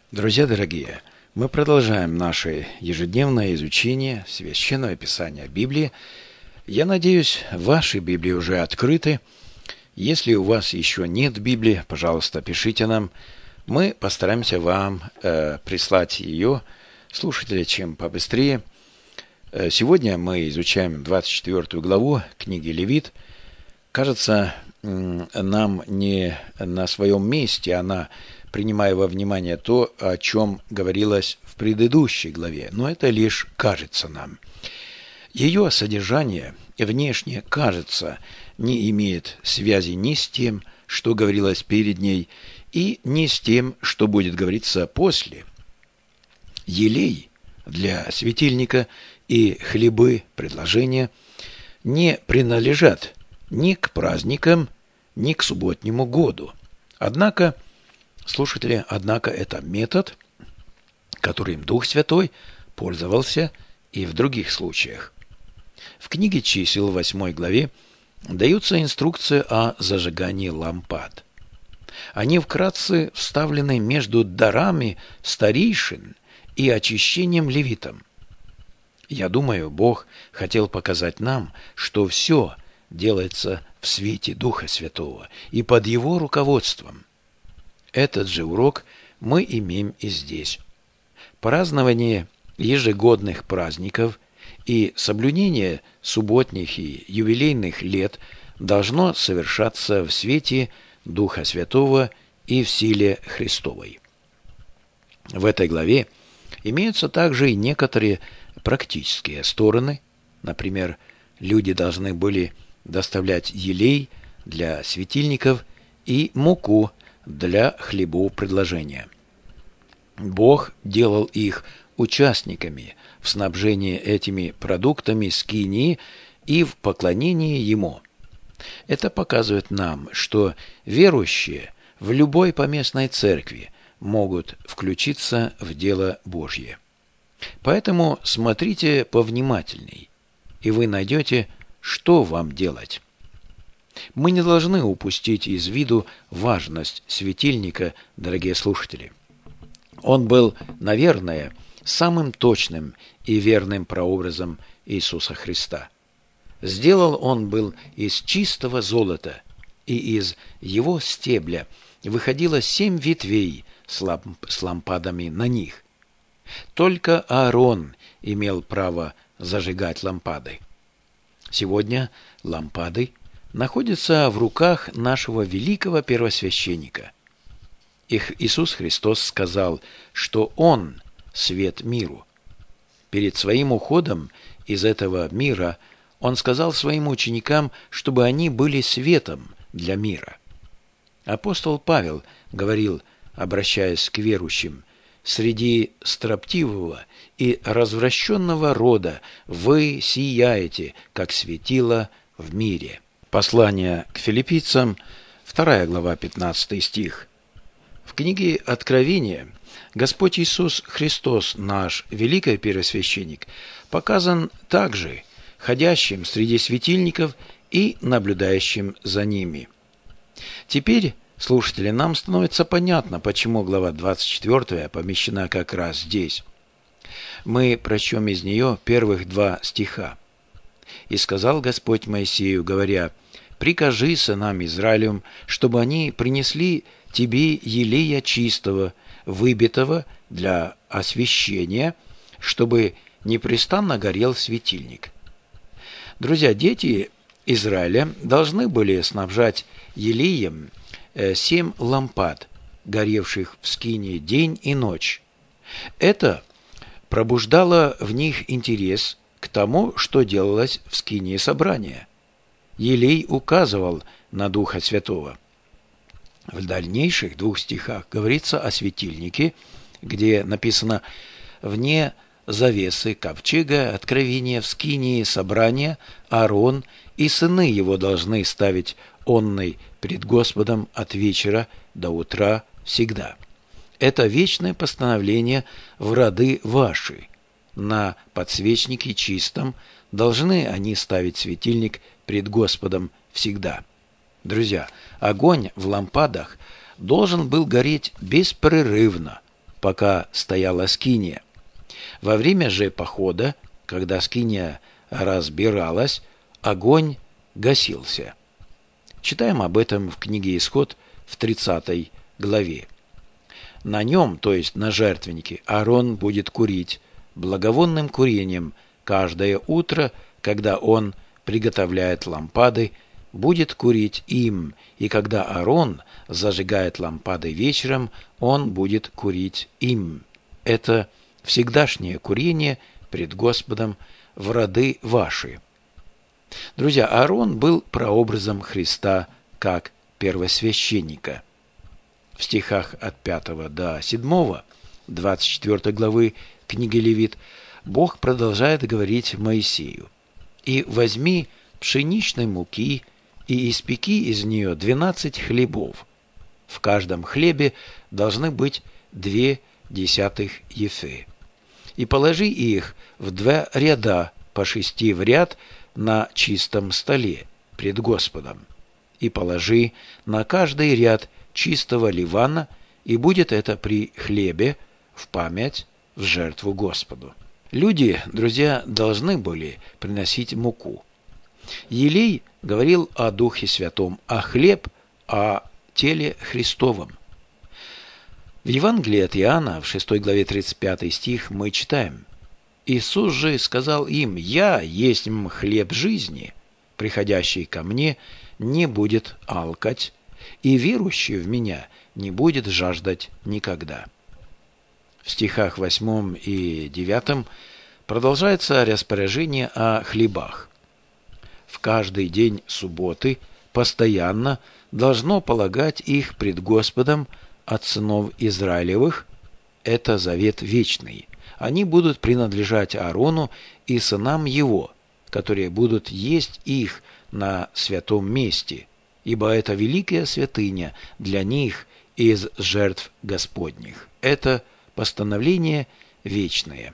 Друзья дорогие, мы продолжаем наше ежедневное изучение Священного Писания Библии. Я надеюсь, ваши Библии уже открыты. Если у вас еще нет Библии, пожалуйста, пишите нам. Мы постараемся вам прислать ее, слушатели, чем побыстрее. Сегодня мы изучаем 24 главу книги Левит. Кажется, нам не на своем месте она, принимая во внимание то, о чем говорилось в предыдущей главе, но это лишь кажется нам. Ее содержание внешне, кажется, не имеет связи ни с тем, что говорилось перед ней, и ни с тем, что будет говориться после. Елей для светильника и хлебы предложения не принадлежат ни к праздникам, ни к субботнему году. Однако, слушатели, это метод, которым Дух Святой пользовался и в других случаях. В книге чисел 8 главе даются инструкции о зажигании лампад. Они вкратце вставлены между дарами старейшин и очищением левитам. Я думаю, Бог хотел показать нам, что все делается в свете Духа Святого и под Его руководством. Этот же урок мы имеем и здесь. Празднование ежегодных праздников и соблюдение субботних и юбилейных лет должно совершаться в свете Духа Святого и в силе Христовой. В этой главе имеются также и некоторые практические стороны. Например, люди должны были доставлять елей для светильников и муку для хлебопредложения. Бог делал их участниками в снабжении этими продуктами скинии и в поклонении Ему. Это показывает нам, что верующие в любой поместной церкви могут включиться в дело Божье. Поэтому смотрите повнимательней, и вы найдете, что вам делать. Мы не должны упустить из виду важность светильника, дорогие слушатели. Он был, наверное, самым точным и верным прообразом Иисуса Христа. Сделал он был из чистого золота, и из его стебля выходило 7 ветвей с лампадами на них. Только Аарон имел право зажигать лампады. Сегодня лампады находятся в руках нашего великого первосвященника. Иисус Христос сказал, что Он – свет миру. Перед своим уходом из этого мира Он сказал своим ученикам, чтобы они были светом для мира. Апостол Павел говорил, обращаясь к верующим: «Среди строптивого и развращенного рода вы сияете, как светило в мире». Послание к филиппийцам, 2 глава, 15 стих. В книге Откровения Господь Иисус Христос, наш великий первосвященник, показан также ходящим среди светильников и наблюдающим за ними. Теперь, слушатели, нам становится понятно, почему глава 24 помещена как раз здесь. Мы прочтем из нее первых 2 стиха. «И сказал Господь Моисею, говоря: прикажи сынам Израилевым, чтобы они принесли тебе елея чистого, выбитого для освящения, чтобы непрестанно горел светильник». Друзья, дети Израиля должны были снабжать елеем 7 лампад, горевших в скинии день и ночь. Это пробуждало в них интерес к тому, что делалось в скинии собрания. Елей указывал на Духа Святого. В дальнейших 2 стихах говорится о светильнике, где написано: «Вне завесы ковчега откровения в скинии собрания Аарон и сыны его должны ставить онный пред Господом от вечера до утра всегда. Это вечное постановление в роды ваши. На подсвечнике чистом должны они ставить светильник пред Господом всегда». Друзья, огонь в лампадах должен был гореть беспрерывно, пока стояла скиния. Во время же похода, когда скиния разбиралась, огонь гасился. Читаем об этом в книге Исход в 30 главе. На нем, то есть на жертвеннике, Аарон будет курить благовонным курением каждое утро, когда он приготовляет лампады, будет курить им, и когда Аарон зажигает лампады вечером, он будет курить им. Это всегдашнее курение пред Господом в роды ваши. Друзья, Аарон был прообразом Христа как первосвященника. В стихах от 5 до 7, 24 главы книги Левит, Бог продолжает говорить Моисею: «И возьми пшеничной муки, и испеки из нее 12 хлебов. В каждом хлебе должны быть 0,2 ефы. И положи их в 2 ряда, по 6 в ряд, на чистом столе пред Господом. И положи на каждый ряд чистого ливана, и будет это при хлебе в память, в жертву Господу». Люди, друзья, должны были приносить муку. Елей говорил о Духе Святом, а хлеб – о теле Христовом. В Евангелии от Иоанна, в 6 главе 35 стих, мы читаем: «Иисус же сказал им: Я есть хлеб жизни, приходящий ко мне не будет алкать, и верующий в меня не будет жаждать никогда». В стихах 8 и 9 продолжается распоряжение о хлебах. В каждый день субботы постоянно должно полагать их пред Господом от сынов Израилевых. Это завет вечный. Они будут принадлежать Аарону и сынам его, которые будут есть их на святом месте, ибо это великая святыня для них из жертв Господних. Это постановление вечное.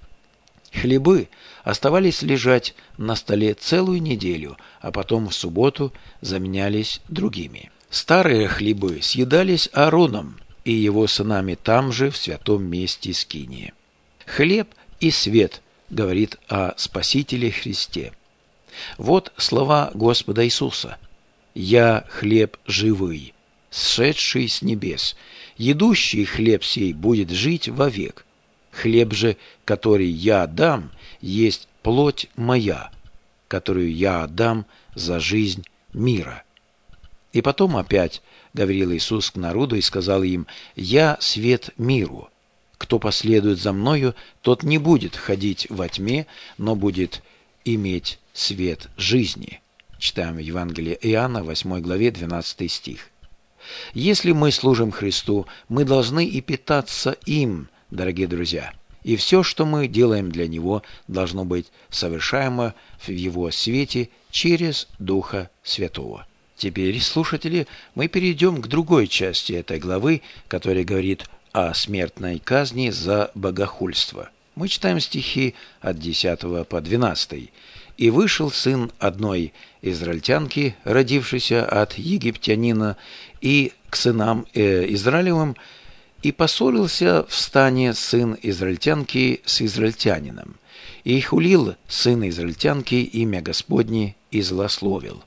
Хлебы оставались лежать на столе целую неделю, а потом в субботу заменялись другими. Старые хлебы съедались Аароном и его сынами там же, в святом месте скинии. Хлеб и свет говорит о Спасителе Христе. Вот слова Господа Иисуса: «Я хлеб живый, сшедший с небес. Едущий хлеб сей будет жить вовек. Хлеб же, который я дам, есть плоть моя, которую я отдам за жизнь мира». И потом опять говорил Иисус к народу и сказал им: «Я свет миру. Кто последует за мною, тот не будет ходить во тьме, но будет иметь свет жизни». Читаем в Евангелии Иоанна, 8 главе, 12 стих. Если мы служим Христу, мы должны и питаться им, дорогие друзья. И все, что мы делаем для Него, должно быть совершаемо в Его свете через Духа Святого. Теперь, слушатели, мы перейдем к другой части этой главы, которая говорит о смертной казни за богохульство. Мы читаем стихи от 10 по 12. «И вышел сын одной израильтянки, родившейся от египтянина, и к сынам Израилевым, и поссорился в стане сын израильтянки с израильтянином, и хулил сын израильтянки имя Господне и злословил.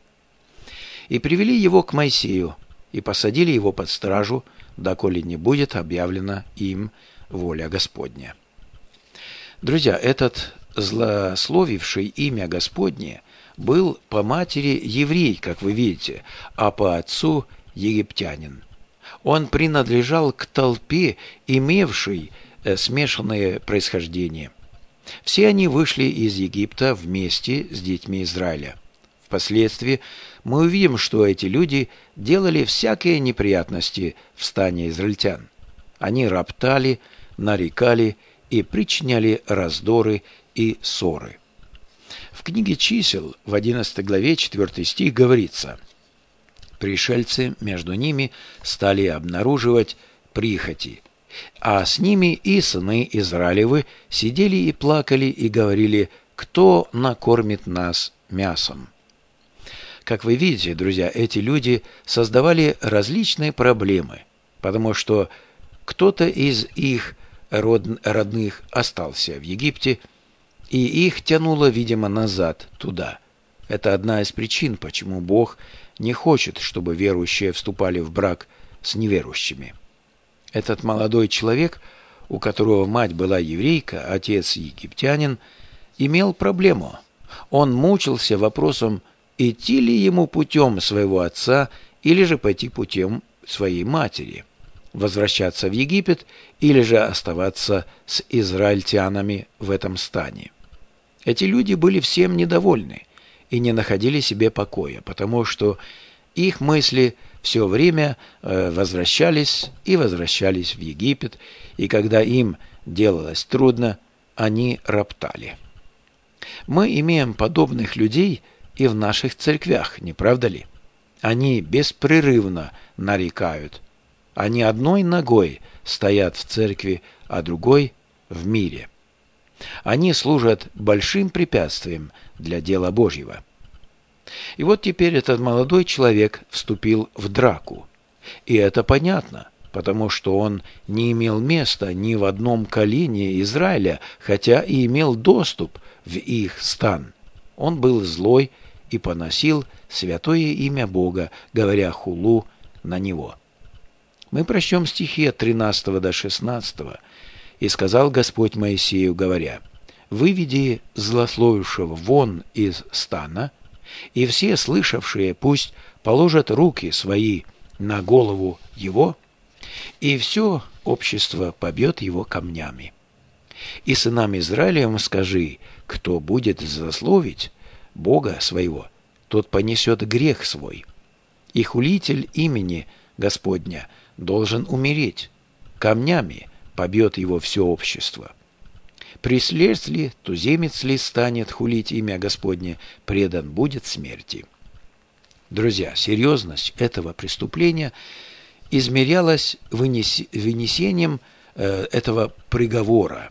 И привели его к Моисею, и посадили его под стражу, доколе не будет объявлена им воля Господня». Друзья, этот злословивший имя Господне был по матери еврей, как вы видите, а по отцу египтянин. Он принадлежал к толпе, имевшей смешанное происхождение. Все они вышли из Египта вместе с детьми Израиля. Впоследствии мы увидим, что эти люди делали всякие неприятности в стане израильтян. Они роптали, нарекали и причиняли раздоры и ссоры. В книге Чисел в 11 главе 4 стих говорится: «Пришельцы между ними стали обнаруживать прихоти, а с ними и сыны Израилевы сидели и плакали и говорили: кто накормит нас мясом?» Как вы видите, друзья, эти люди создавали различные проблемы, потому что Кто-то из их родных остался в Египте, и их тянуло, видимо, назад туда. Это одна из причин, почему Бог не хочет, чтобы верующие вступали в брак с неверующими. Этот молодой человек, у которого мать была еврейка, отец египтянин, имел проблему. Он мучился вопросом, идти ли ему путем своего отца или же пойти путем своей матери, возвращаться в Египет или же оставаться с израильтянами в этом стане. Эти люди были всем недовольны и не находили себе покоя, потому что их мысли все время возвращались и возвращались в Египет, и когда им делалось трудно, они роптали. Мы имеем подобных людей и в наших церквях, не правда ли? Они беспрерывно нарекают. Они одной ногой стоят в церкви, а другой в мире. Они служат большим препятствием для дела Божьего. И вот теперь этот молодой человек вступил в драку. И это понятно, потому что он не имел места ни в одном колене Израиля, хотя и имел доступ в их стан. Он был злой и поносил святое имя Бога, говоря хулу на него. Мы прочтем стихи от 13 до 16. «И сказал Господь Моисею, говоря, выведи злословившего вон из стана, и все слышавшие пусть положат руки свои на голову его, и все общество побьет его камнями. И сынам Израилевым скажи, кто будет злословить Бога своего, тот понесет грех свой. И хулитель имени Господня должен умереть, камнями побьет его все общество. Прислед ли, туземец ли станет хулить имя Господне, предан будет смерти». Друзья, серьезность этого преступления измерялась вынесением этого приговора,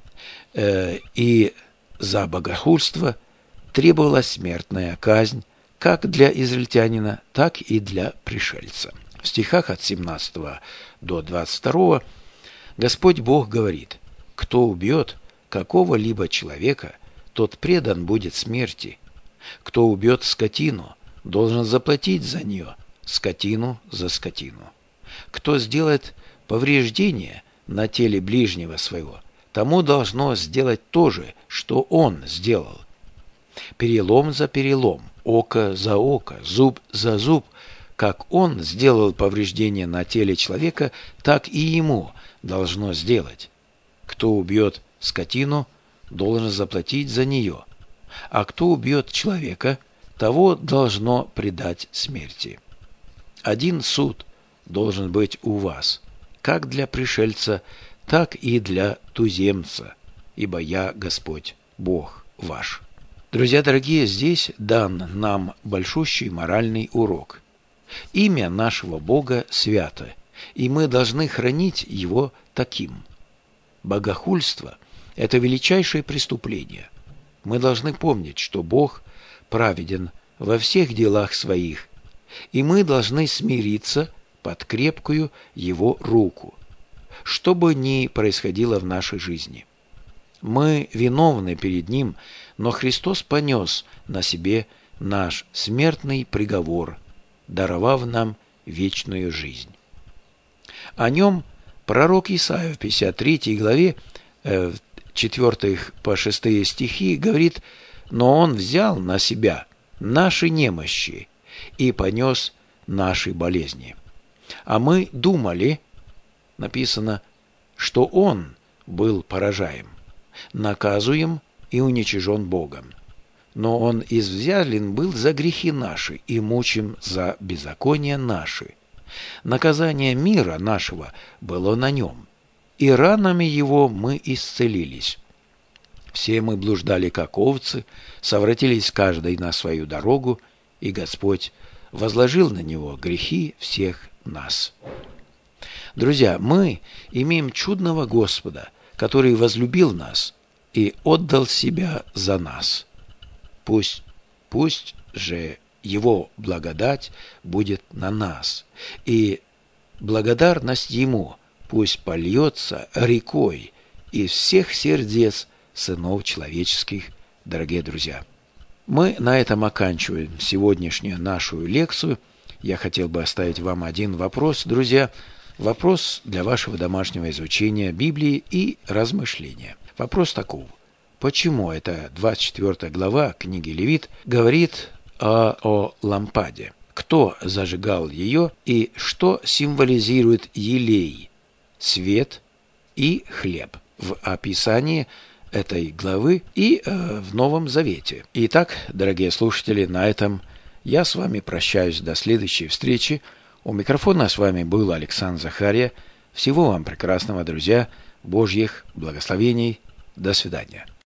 и за богохульство требовалась смертная казнь как для израильтянина, так и для пришельца. В стихах от 17 до 22 Господь Бог говорит: «Кто убьет какого-либо человека, тот предан будет смерти. Кто убьет скотину, должен заплатить за нее, скотину за скотину. Кто сделает повреждение на теле ближнего своего, тому должно сделать то же, что он сделал. Перелом за перелом, око за око, зуб за зуб. Как он сделал повреждение на теле человека, так и ему должно сделать. Кто убьет скотину, должен заплатить за нее, а кто убьет человека, того должно предать смерти. Один суд должен быть у вас, как для пришельца, так и для туземца, ибо я Господь, Бог ваш». Друзья дорогие, здесь дан нам большущий моральный урок. Имя нашего Бога свято, и мы должны хранить его таким. Богохульство – это величайшее преступление. Мы должны помнить, что Бог праведен во всех делах своих, и мы должны смириться под крепкую Его руку, что бы ни происходило в нашей жизни. Мы виновны перед Ним, но Христос понес на себе наш смертный приговор, даровав нам вечную жизнь. О нем пророк Исаия в 53 главе, 4 по 6 стихи, говорит: «Но Он взял на себя наши немощи и понес наши болезни. А мы думали, написано, что Он был поражаем, наказуем и уничижен Богом. Но Он извзялен был за грехи наши и мучим за беззакония наши. Наказание мира нашего было на Нем, и ранами Его мы исцелились. Все мы блуждали, как овцы, совратились каждый на свою дорогу, и Господь возложил на Него грехи всех нас». Друзья, мы имеем чудного Господа, который возлюбил нас и отдал себя за нас. Пусть же Его благодать будет на нас, и благодарность Ему пусть польется рекой из всех сердец сынов человеческих, дорогие друзья. Мы на этом оканчиваем сегодняшнюю нашу лекцию. Я хотел бы оставить вам один вопрос, друзья. Вопрос для вашего домашнего изучения Библии и размышления. Вопрос таков. Почему эта 24 глава книги Левит говорит о лампаде? Кто зажигал ее и что символизирует елей, свет и хлеб в описании этой главы и в Новом Завете? Итак, дорогие слушатели, на этом я с вами прощаюсь до следующей встречи. У микрофона с вами был Александр Захария. Всего вам прекрасного, друзья, Божьих благословений. До свидания.